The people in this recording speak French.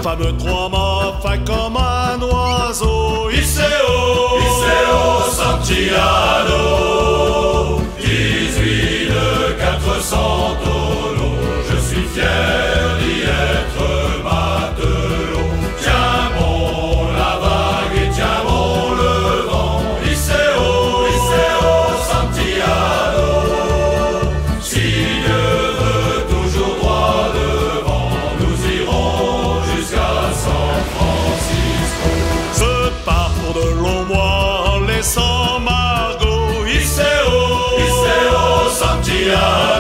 fameux trois-mâts fait comme un oiseau. Iseo Santiago, 18 400 tonneaux, je suis fier d'y être matelot. Tiens bon la vague et tiens bon le vent, Iseo Santiago. Si Dieu veut toujours droit devant, nous irons jusqu'à San Francisco. Ce part pour de longs mois en laissant Margot. Iseo Santiago.